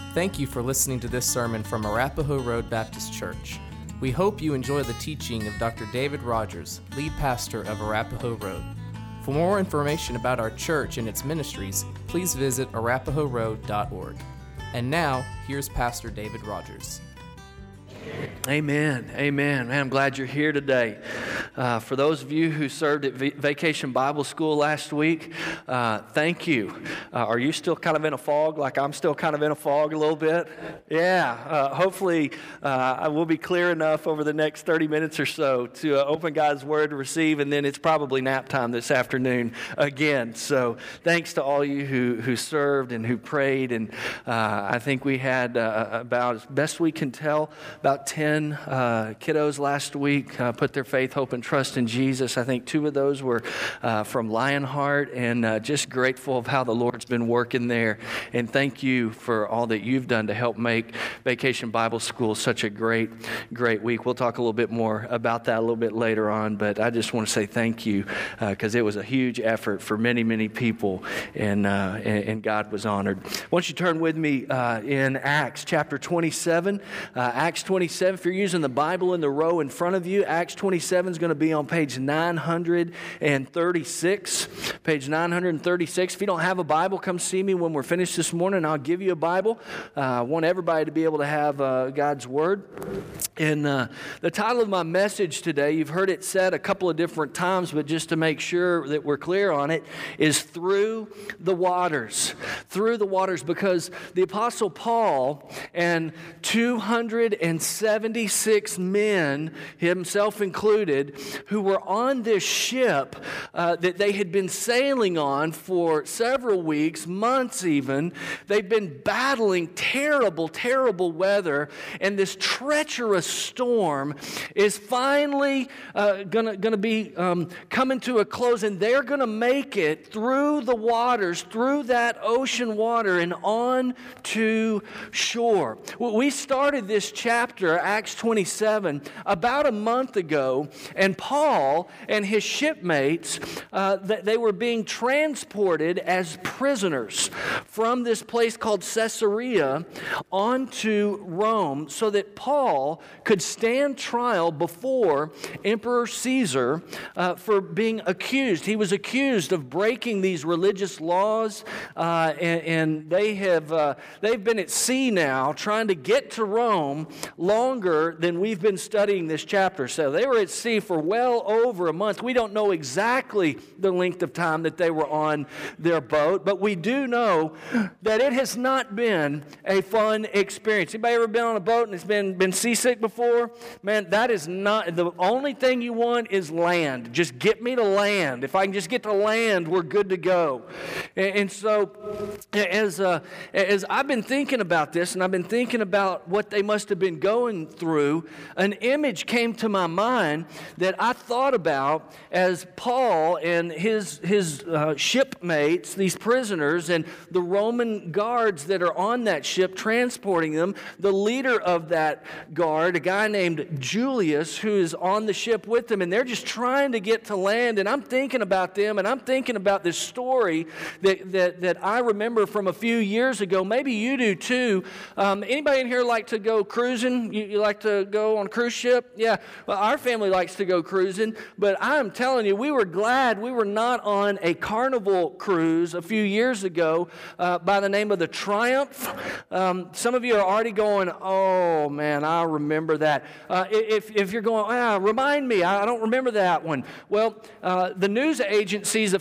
Thank you for listening to this sermon from Arapahoe Road Baptist Church. We hope you enjoy the teaching of Dr. David Rogers, lead pastor of Arapahoe Road. For more information about our church and its ministries, please visit arapahoeroad.org. And now, here's Pastor David Rogers. Amen. Amen. Man, I'm glad you're here today. For those of you who served at Vacation Bible School last week, thank you. Are you still kind of in a fog, like I'm still kind of in a fog a little bit? Yeah. Hopefully, I will be clear enough over the next 30 minutes or so to open God's Word to receive, and then it's probably nap time this afternoon again. So thanks to all you who served and who prayed, and I think we had about, as best we can tell, about 10 kiddos last week put their faith, hope, and trust in Jesus. I think 2 of those were from Lionheart, and just grateful of how the Lord's been working there. And thank you for all that you've done to help make Vacation Bible School such a great week. We'll talk a little bit more about that a little bit later on, but I just want to say thank you because it was a huge effort for many people, and God was honored. Why don't you turn with me in Acts chapter 27. Acts 27, if you're using the Bible in the row in front of you, Acts 27 is going to be on page 936. Page 936. If you don't have a Bible, come see me when we're finished this morning. I'll give you a Bible. I want everybody to be able to have God's Word. And the title of my message today, you've heard it said a couple of different times, but just to make sure that we're clear on it, is Through the Waters. Through the Waters, because the Apostle Paul and 276 men, himself included, who were on this ship that they had been sailing on for several weeks, months even. They've been battling terrible weather, and this treacherous storm is finally going to be coming to a close, and they're going to make it through the waters, through that ocean water, and on to shore. We started this chapter, Acts 27, about a month ago, and Paul and his shipmates, they were being transported as prisoners from this place called Caesarea onto Rome so that Paul could stand trial before Emperor Caesar for being accused. He was accused of breaking these religious laws, and they've been at sea now trying to get to Rome longer than we've been studying this chapter. So they were at sea for well over a month. We don't know exactly the length of time that they were on their boat, but we do know that it has not been a fun experience. Anybody ever been on a boat and it's been seasick before? Man, that is not, the only thing you want is land. Just get me to land. If I can just get to land, we're good to go. And so as I've been thinking about this, and I've been thinking about what they must have been going through, an image came to my mind that I thought about as Paul and his shipmates, these prisoners, and the Roman guards that are on that ship transporting them. The leader of that guard, a guy named Julius, who is on the ship with them, and they're just trying to get to land. And I'm thinking about them, and I'm thinking about this story that I remember from a few years ago. Maybe you do too. Anybody in here like to go cruising? You like to go on a cruise ship? Yeah. Well, our family likes to go cruising, but I'm telling you, we were glad we were not on a Carnival cruise a few years ago by the name of the Triumph. Some of you are already going, oh man, I remember that. If you're going, remind me, I don't remember that one. Well, the news agencies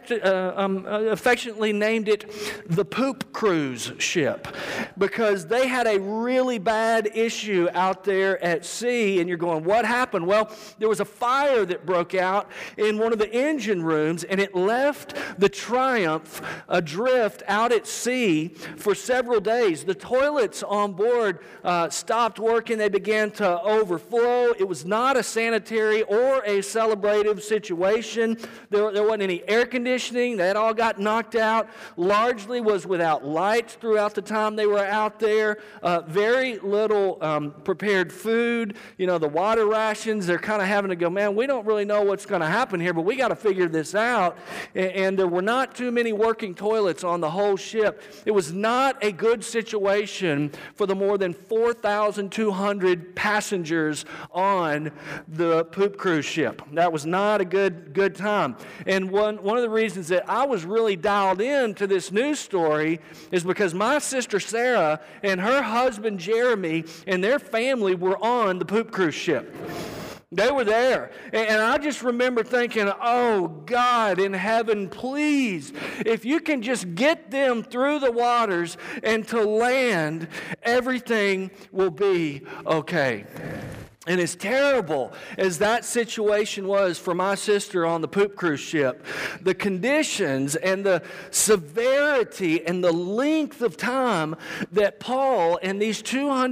affectionately named it the Poop Cruise ship because they had a really bad issue out there at sea, and you're going, what happened? Well, there was a fire that broke out in one of the engine rooms, and it left the Triumph adrift out at sea for several days. The toilets on board stopped working. They began to overflow. It was not a sanitary or a celebrative situation. There wasn't any air conditioning. That all got knocked out. Largely was without lights throughout the time they were out there. Very little prepared food. You know, the water rations, they're kind of having to go, man, we don't really know what's going to happen here, but we got to figure this out. And there were not too many working toilets on the whole ship. It was not a good situation for the more than 4,200 passengers on the poop cruise ship. That was not a good time. And one of the reasons that I was really dialed in to this news story is because my sister Sarah and her husband Jeremy and their family were on the poop cruise ship. They were there. And I just remember thinking, oh, God in heaven, please, if you can just get them through the waters and to land, everything will be okay. And as terrible as that situation was for my sister on the poop cruise ship, the conditions and the severity and the length of time that Paul and these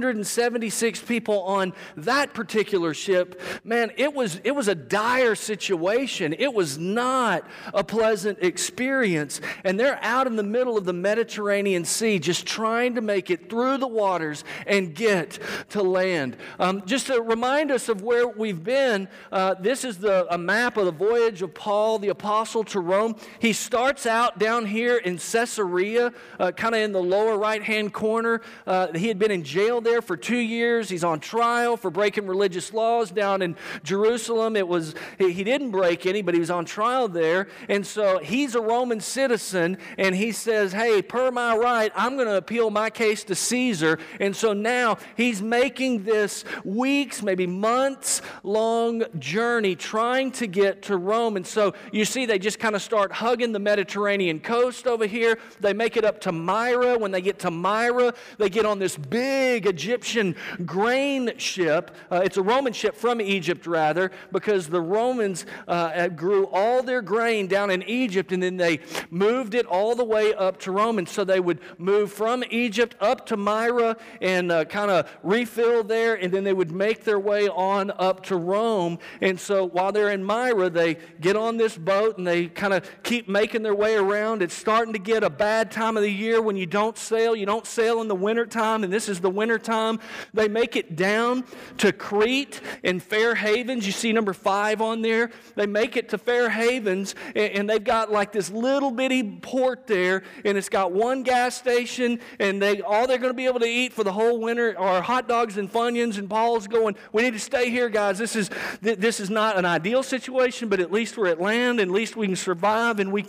276 people on that particular ship, man, it was a dire situation. It was not a pleasant experience. And they're out in the middle of the Mediterranean Sea just trying to make it through the waters and get to land. Just to remind us of where we've been, this is a map of the voyage of Paul the Apostle to Rome. He starts out down here in Caesarea, kind of in the lower right-hand corner. He had been in jail there for 2 years. He's on trial for breaking religious laws down in Jerusalem. He didn't break any, but he was on trial there. And so he's a Roman citizen, and he says, hey, per my right, I'm going to appeal my case to Caesar. And so now he's making this weeks, maybe months-long journey trying to get to Rome. And so you see they just kind of start hugging the Mediterranean coast over here. They make it up to Myra. When they get to Myra, they get on this big Egyptian grain ship. It's a Roman ship from Egypt, rather, because the Romans grew all their grain down in Egypt, and then they moved it all the way up to Rome. And so they would move from Egypt up to Myra and kind of refill there, and then they would make their way on up to Rome. And so while they're in Myra, they get on this boat and they kind of keep making their way around. It's starting to get a bad time of the year when you don't sail. You don't sail in the wintertime, and this is the wintertime. They make it down to Crete and Fair Havens. You see number 5 on there. They make it to Fair Havens, and they've got like this little bitty port there, and it's got one gas station, and all they're going to be able to eat for the whole winter are hot dogs and Funyuns. And Paul's going, we need to stay here, guys. This is not an ideal situation, but at least we're at land, and at least we can survive, and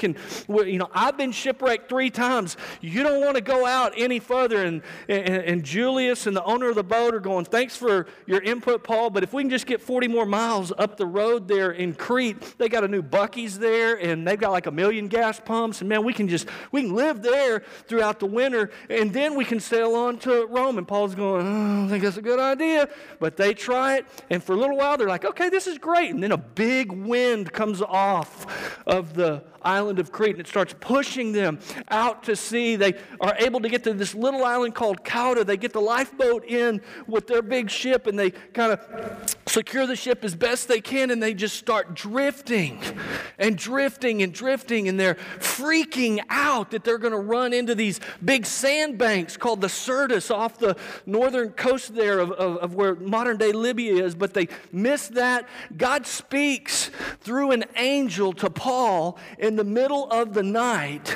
I've been shipwrecked 3 times. You don't want to go out any further. And Julius and the owner of the boat are going, thanks for your input, Paul, but if we can just get 40 more miles up the road there in Crete, they got a new Buc-ee's there, and they've got like 1 million gas pumps, and man, we can live there throughout the winter, and then we can sail on to Rome. And Paul's going, I don't think that's a good idea, but they try it, and for a little while they're like, okay, this is great, and then a big wind comes off of the island of Crete, and it starts pushing them out to sea. They are able to get to this little island called Cauda. They get the lifeboat in with their big ship, and they kind of secure the ship as best they can, and they just start drifting and drifting and drifting, and they're freaking out that they're going to run into these big sandbanks called the Syrtis off the northern coast there of where modern-day Libya is, but they miss that. God speaks through an angel to Paul in the middle of the night,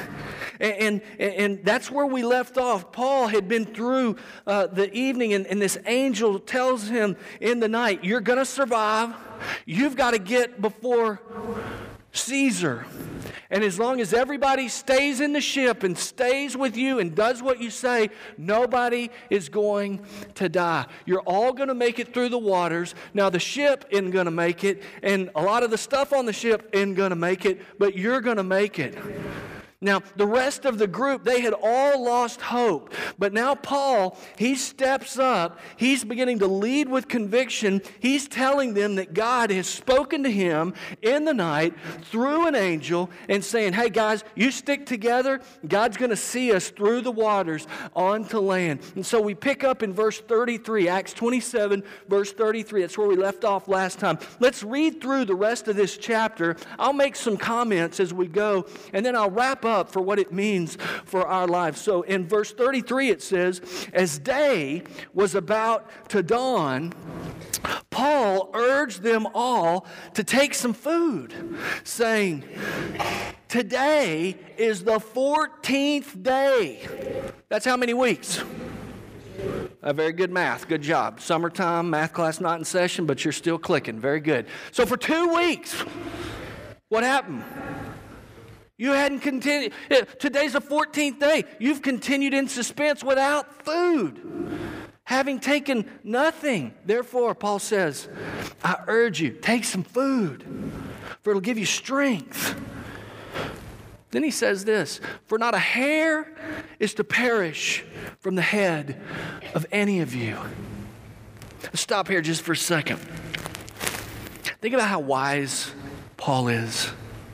and that's where we left off. Paul had been through the evening, and this angel tells him in the night, you're going to survive. You've got to get before Caesar. And as long as everybody stays in the ship and stays with you and does what you say, nobody is going to die. You're all going to make it through the waters. Now, the ship isn't going to make it, and a lot of the stuff on the ship isn't going to make it, but you're going to make it. Now, the rest of the group, they had all lost hope. But now Paul, he steps up. He's beginning to lead with conviction. He's telling them that God has spoken to him in the night through an angel and saying, hey guys, you stick together. God's going to see us through the waters onto land. And so we pick up in verse 33, Acts 27, verse 33. That's where we left off last time. Let's read through the rest of this chapter. I'll make some comments as we go, and then I'll wrap up for what it means for our lives. So in verse 33 it says, as day was about to dawn, Paul Paul urged them all to take some food, saying, today is the 14th day. That's how many weeks? Very good math. Good job. Summertime, math class not in session, but you're still clicking. Very good. So for 2 weeks, what happened? You hadn't continued. Today's the 14th day. You've continued in suspense without food, having taken nothing. Therefore, Paul says, I urge you, take some food, for it'll give you strength. Then he says this, for not a hair is to perish from the head of any of you. Let's stop here just for a second. Think about how wise Paul is.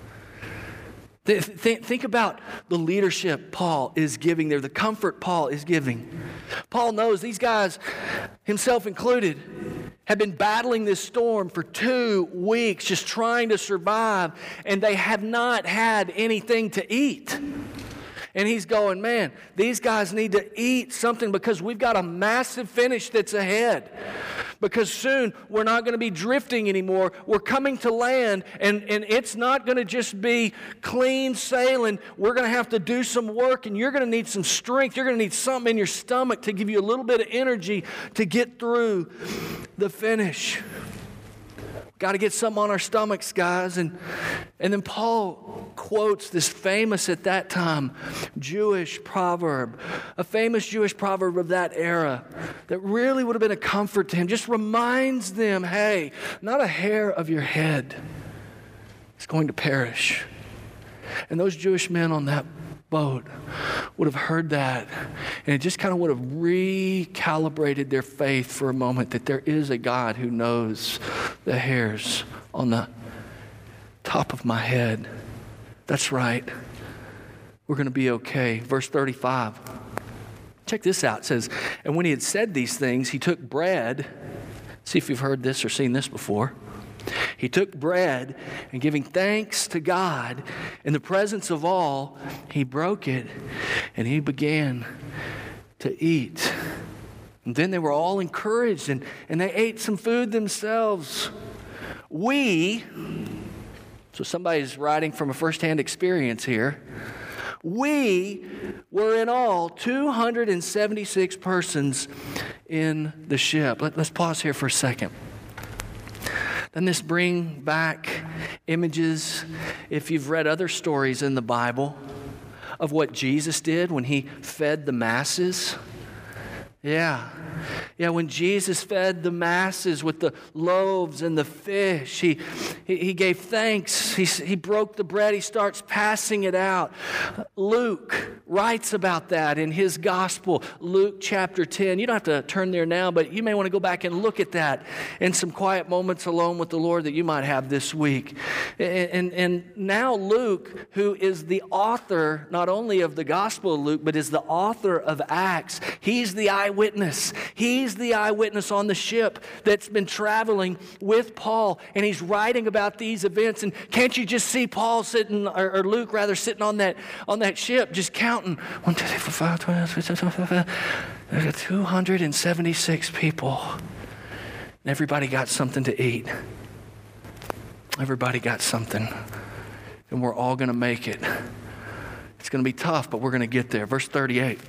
Think about the leadership Paul is giving there, the comfort Paul is giving. Paul knows these guys, himself included, have been battling this storm for 2 weeks, just trying to survive, and they have not had anything to eat. And he's going, man, these guys need to eat something because we've got a massive finish that's ahead. Because soon we're not going to be drifting anymore. We're coming to land, and it's not going to just be clean sailing. We're going to have to do some work, and you're going to need some strength. You're going to need something in your stomach to give you a little bit of energy to get through the finish. Got to get something on our stomachs, guys. And then Paul quotes this famous, at that time, Jewish proverb, a famous Jewish proverb of that era that really would have been a comfort to him. Just reminds them, hey, not a hair of your head is going to perish. And those Jewish men on that boat would have heard that, and it just kind of would have recalibrated their faith for a moment that there is a God who knows the hairs on the top of my head. That's right. We're going to be okay. Verse 35. Check this out. It says, and when he had said these things, he took bread. See if you've heard this or seen this before. He took bread, and giving thanks to God in the presence of all, he broke it, and he began to eat. And then they were all encouraged, and they ate some food themselves. So somebody's writing from a firsthand experience here. We were in all 276 persons in the ship. Let's pause here for a second. Doesn't this bring back images, if you've read other stories in the Bible, of what Jesus did when he fed the masses? Yeah, when Jesus fed the masses with the loaves and the fish, he gave thanks. He broke the bread. He starts passing it out. Luke writes about that in his gospel, Luke chapter 10. You don't have to turn there now, but you may want to go back and look at that in some quiet moments alone with the Lord that you might have this week. And now Luke, who is the author not only of the gospel of Luke, but is the author of Acts, he's the eyewitness. He's the eyewitness on the ship that's been traveling with Paul, and he's writing about these events. And can't you just see Paul sitting, or Luke rather, sitting on that ship, just counting 1, 2, 3, 4, 5, 12, there's got 276 people, and everybody got something to eat. Everybody got something, and we're all going to make it. It's going to be tough, but we're going to get there. Verse 38.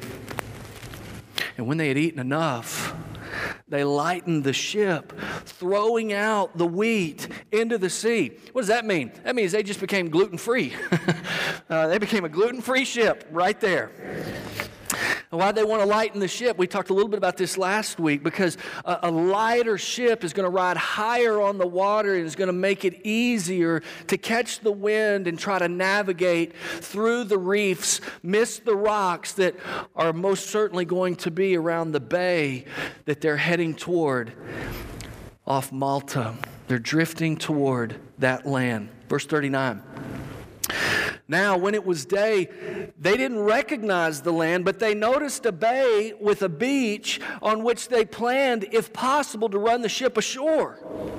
And when they had eaten enough, they lightened the ship, throwing out the wheat into the sea. What does that mean? That means they just became gluten-free. They became a gluten-free ship right there. And why they want to lighten the ship? We talked a little bit about this last week, because a lighter ship is going to ride higher on the water and is going to make it easier to catch the wind and try to navigate through the reefs, miss the rocks that are most certainly going to be around the bay that they're heading toward off Malta. They're drifting toward that land. Verse 39. Now, when it was day, they didn't recognize the land, but they noticed a bay with a beach on which they planned, if possible, to run the ship ashore.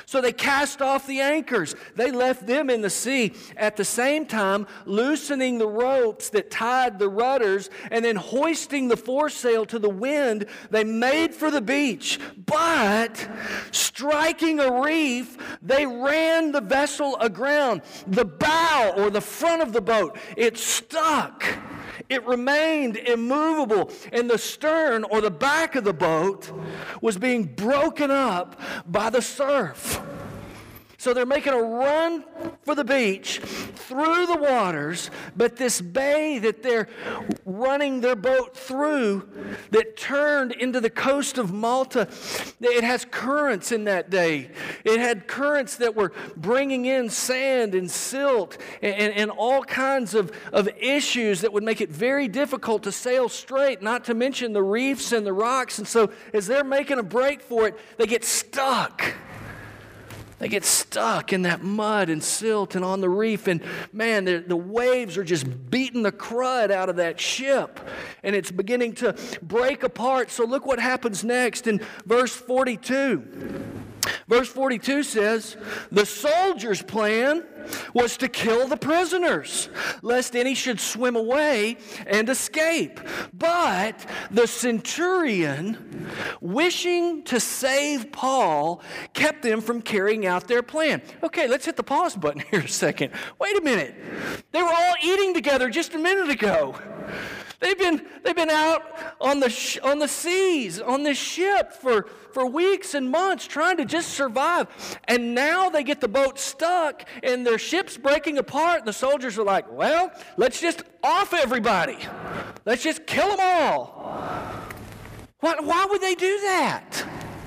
So they cast off the anchors. They left them in the sea, at the same time loosening the ropes that tied the rudders, and then hoisting the foresail to the wind, they made for the beach. But striking a reef, they ran the vessel aground. The bow, or the front of the boat, it stuck. It remained immovable, and the stern, or the back of the boat, was being broken up by the surf. So they're making a run for the beach through the waters, but this bay that they're running their boat through that turned into the coast of Malta, it has currents in that day. It had currents that were bringing in sand and silt and all kinds of issues that would make it very difficult to sail straight, not to mention the reefs and the rocks. And so as they're making a break for it, they get stuck. They get stuck in that mud and silt and on the reef. And man, the waves are just beating the crud out of that ship. And it's beginning to break apart. So look what happens next in verse 42. Verse 42 says, the soldiers' plan was to kill the prisoners, lest any should swim away and escape. But the centurion, wishing to save Paul, kept them from carrying out their plan. Okay, let's hit the pause button here a second. Wait a minute. They were all eating together just a minute ago. They've been out on the seas, on this ship for weeks and months trying to just survive. And now they get the boat stuck and their ship's breaking apart. And the soldiers are like, well, let's just off everybody. Let's just kill them all. Why would they do that?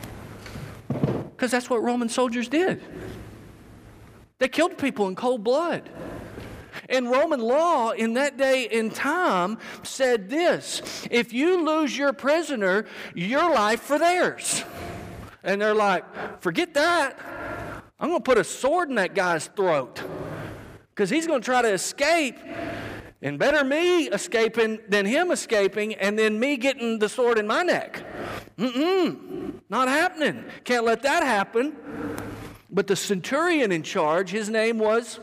Because that's what Roman soldiers did. They killed people in cold blood. And Roman law in that day and time said this: if you lose your prisoner, your life for theirs. And they're like, forget that. I'm going to put a sword in that guy's throat because he's going to try to escape. And better me escaping than him escaping and then me getting the sword in my neck. Not happening. Can't let that happen. But the centurion in charge, his name was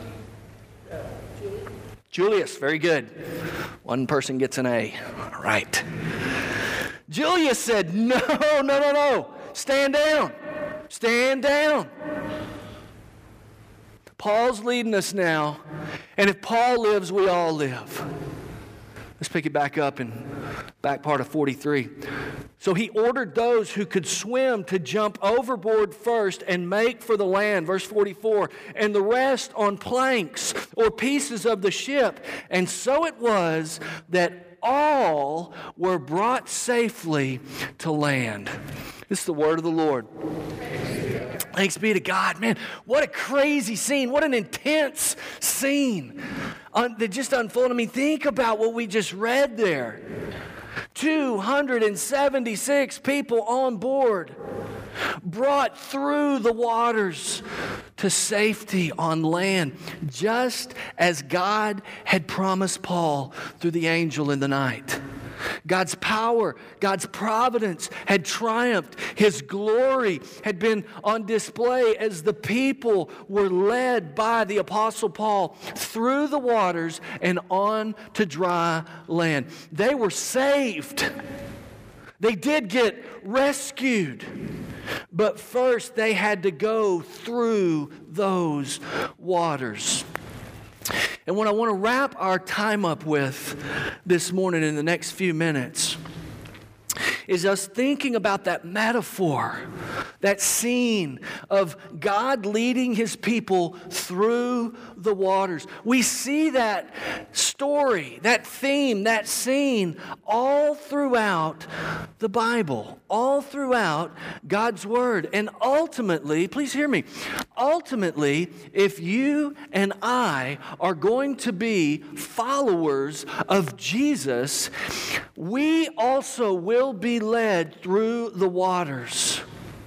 Julius. Very good. One person gets an A. All right. Julius said, no. Stand down. Stand down. Paul's leading us now. And if Paul lives, we all live. Let's pick it back up in back part of 43. So he ordered those who could swim to jump overboard first and make for the land. Verse 44. And the rest on planks or pieces of the ship. And so it was that all were brought safely to land. This is the word of the Lord. Thanks be to God. Man, what a crazy scene. What an intense scene that just unfolded. I mean, think about what we just read there. 276 people on board, brought through the waters to safety on land, just as God had promised Paul through the angel in the night. God's power, God's providence had triumphed. His glory had been on display as the people were led by the Apostle Paul through the waters and on to dry land. They were saved. They did get rescued. But first they had to go through those waters. And what I want to wrap our time up with this morning in the next few minutes is us thinking about that metaphor, that scene of God leading his people through the waters. We see that story, that theme, that scene all throughout the Bible, all throughout God's Word. And ultimately, please hear me, ultimately, if you and I are going to be followers of Jesus, we also will be led through the waters,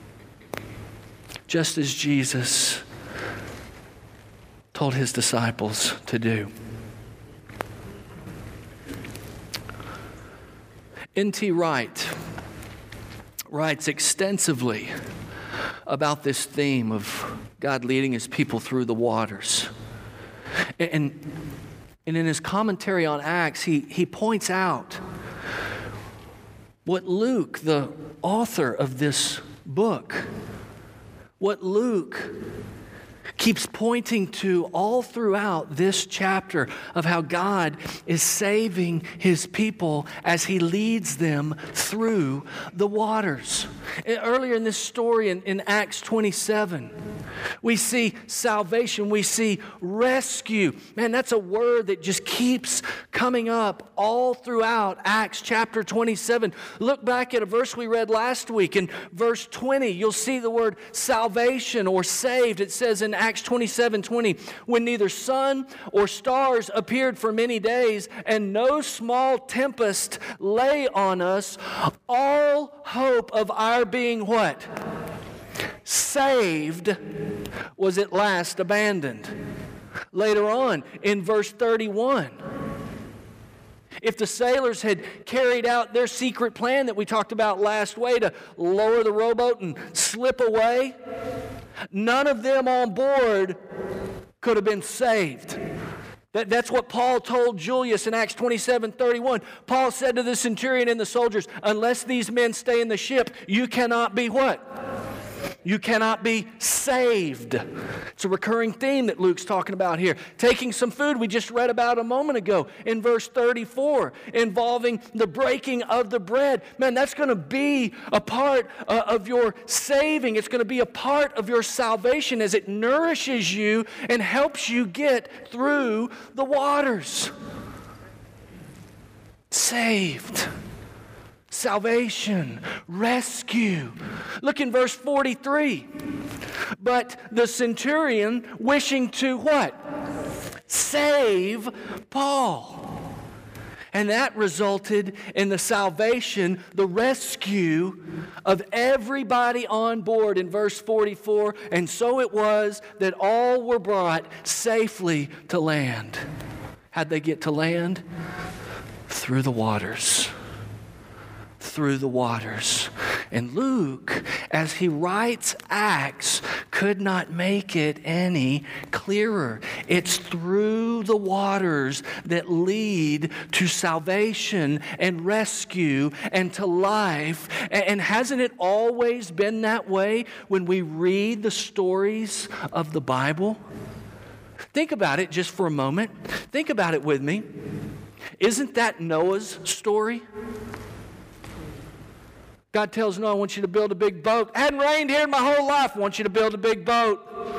just as Jesus told his disciples to do. N.T. Wright writes extensively about this theme of God leading his people through the waters. And in his commentary on Acts, he points out what Luke, the author of this book, what Luke keeps pointing to all throughout this chapter of how God is saving his people as he leads them through the waters. Earlier in this story in Acts 27, we see salvation, we see rescue. Man, that's a word that just keeps coming up all throughout Acts chapter 27. Look back at a verse we read last week. In verse 20, you'll see the word salvation or saved. It says in Acts 27:20, when neither sun or stars appeared for many days and no small tempest lay on us, all hope of our being what? Saved was at last abandoned. Later on in verse 31, if the sailors had carried out their secret plan that we talked about last week to lower the rowboat and slip away, none of them on board could have been saved. That's what Paul told Julius in Acts 27:31. Paul said to the centurion and the soldiers, unless these men stay in the ship, you cannot be what? You cannot be saved. It's a recurring theme that Luke's talking about here. Taking some food we just read about a moment ago in verse 34, involving the breaking of the bread. Man, that's going to be a part of your saving. It's going to be a part of your salvation as it nourishes you and helps you get through the waters. Saved. Salvation, rescue. Look in verse 43. But the centurion wishing to what? Save Paul. And that resulted in the salvation, the rescue of everybody on board in verse 44. And so it was that all were brought safely to land. How'd they get to land? Through the waters. Through the waters. And Luke, as he writes Acts, could not make it any clearer. It's through the waters that lead to salvation and rescue and to life. And hasn't it always been that way when we read the stories of the Bible? Think about it just for a moment. Think about it with me. Isn't that Noah's story? God tells Noah, I want you to build a big boat. It hadn't rained here in my whole life. I want you to build a big boat.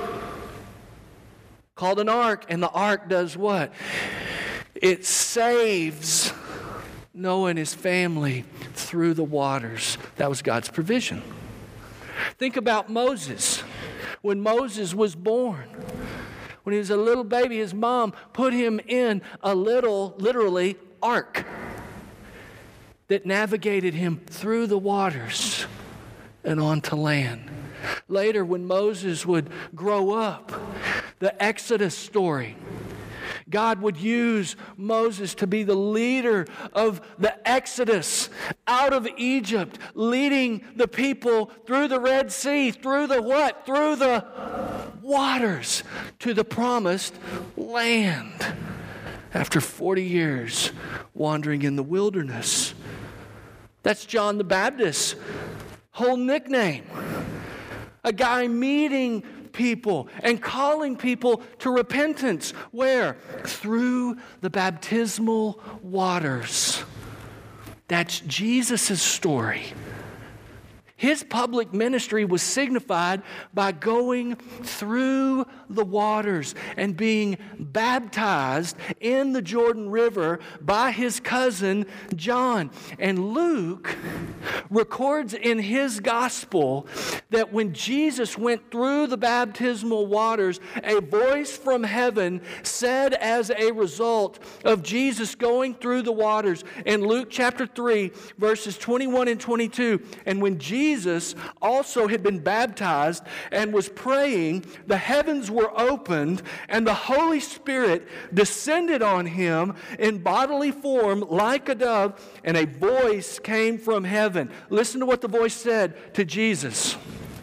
Called an ark. And the ark does what? It saves Noah and his family through the waters. That was God's provision. Think about Moses. When Moses was born, when he was a little baby, his mom put him in a little, literally, ark that navigated him through the waters and onto land. Later, when Moses would grow up, the Exodus story, God would use Moses to be the leader of the Exodus out of Egypt, leading the people through the Red Sea, through the what? Through the waters to the promised land. After 40 years wandering in the wilderness. That's John the Baptist's whole nickname. A guy meeting people and calling people to repentance. Where? Through the baptismal waters. That's Jesus' story. His public ministry was signified by going through the waters and being baptized in the Jordan River by his cousin John. And Luke records in his gospel that when Jesus went through the baptismal waters, a voice from heaven said as a result of Jesus going through the waters in Luke chapter 3, verses 21 and 22, and when Jesus also had been baptized and was praying, the heavens were opened and the Holy Spirit descended on him in bodily form like a dove, and a voice came from heaven. Listen to what the voice said to Jesus.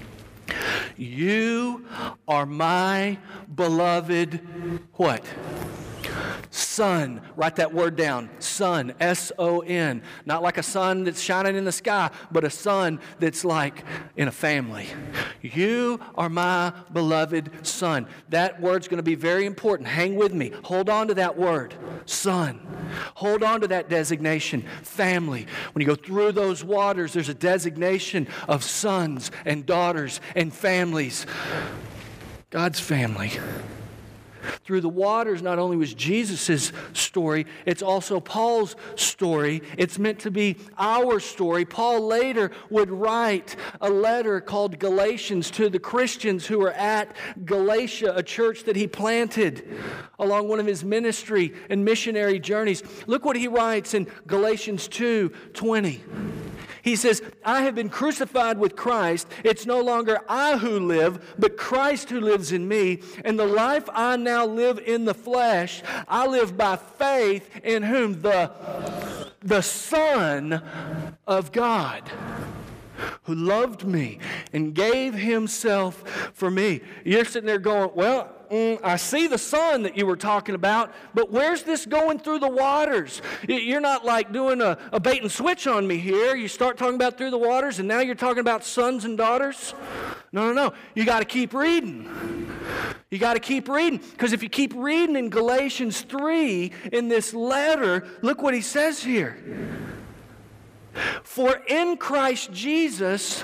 You are my beloved, what? Son. Write that word down. Son. S-O-N. Not like a sun that's shining in the sky, but a son that's like in a family. You are my beloved son. That word's going to be very important. Hang with me. Hold on to that word. Son. Hold on to that designation. Family. When you go through those waters, there's a designation of sons and daughters and families. God's family. Through the waters, not only was Jesus' story, it's also Paul's story. It's meant to be our story. Paul later would write a letter called Galatians to the Christians who were at Galatia, a church that he planted along one of his ministry and missionary journeys. Look what he writes in Galatians 2:20. He says, I have been crucified with Christ. It's no longer I who live, but Christ who lives in me. And the life I now live in the flesh, I live by faith in whom? The Son of God, who loved me and gave himself for me. You're sitting there going, well, I see the Son that you were talking about, but where's this going through the waters? You're not like doing a bait and switch on me here. You start talking about through the waters, and now you're talking about sons and daughters? No. You got to keep reading. You got to keep reading, because if you keep reading in Galatians 3, in this letter, look what he says here. For in Christ Jesus,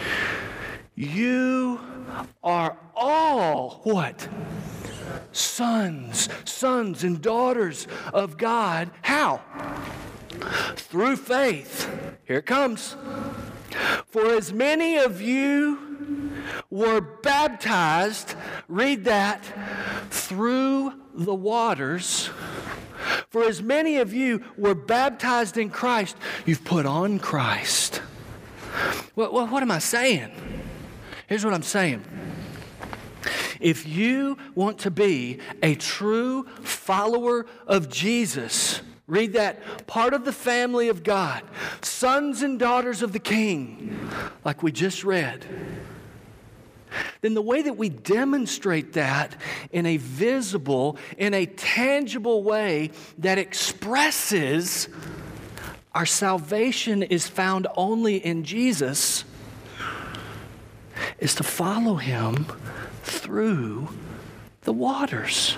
you are all what? Sons and daughters of God. How? Through faith. Here it comes. For as many of you were baptized, read that, through the waters. For as many of you were baptized in Christ, you've put on Christ. Well, what am I saying? Here's what I'm saying. If you want to be a true follower of Jesus, read that, part of the family of God, sons and daughters of the King, like we just read, then the way that we demonstrate that in a visible, in a tangible way that expresses our salvation is found only in Jesus is to follow him through the waters.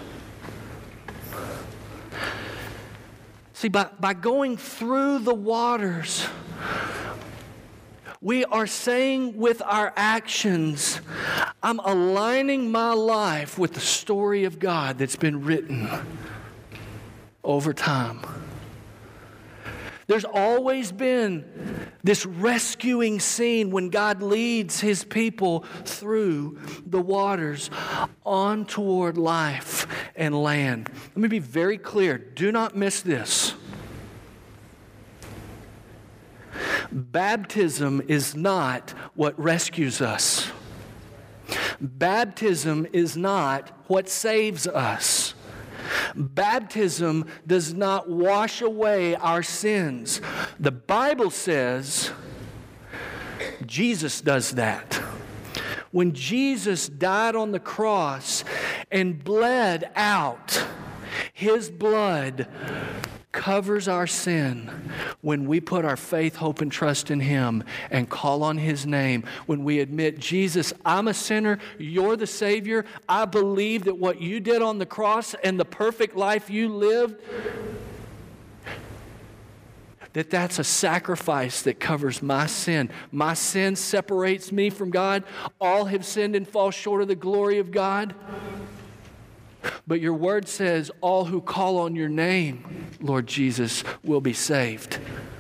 See, by going through the waters, we are saying with our actions, I'm aligning my life with the story of God that's been written over time. There's always been this rescuing scene when God leads his people through the waters on toward life and land. Let me be very clear. Do not miss this. Baptism is not what rescues us. Baptism is not what saves us. Baptism does not wash away our sins. The Bible says Jesus does that. When Jesus died on the cross and bled out, his blood covers our sin when we put our faith, hope, and trust in him and call on his name. When we admit, Jesus, I'm a sinner, you're the Savior, I believe that what you did on the cross and the perfect life you lived, that's a sacrifice that covers my sin. My sin separates me from God. All have sinned and fall short of the glory of God. But your word says, all who call on your name, Lord Jesus, will be saved.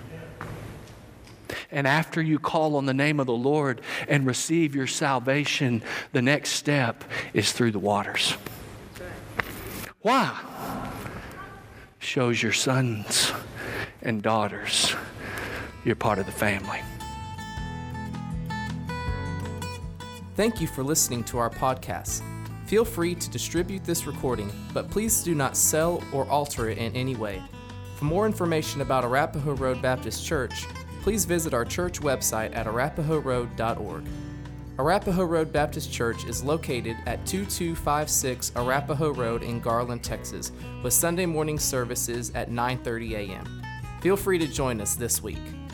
And after you call on the name of the Lord and receive your salvation, the next step is through the waters. Why? Shows your sons and daughters you're part of the family. Thank you for listening to our podcast. Feel free to distribute this recording, but please do not sell or alter it in any way. For more information about Arapahoe Road Baptist Church, please visit our church website at arapahoroad.org. Arapahoe Road Baptist Church is located at 2256 Arapahoe Road in Garland, Texas, with Sunday morning services at 9:30 a.m. Feel free to join us this week.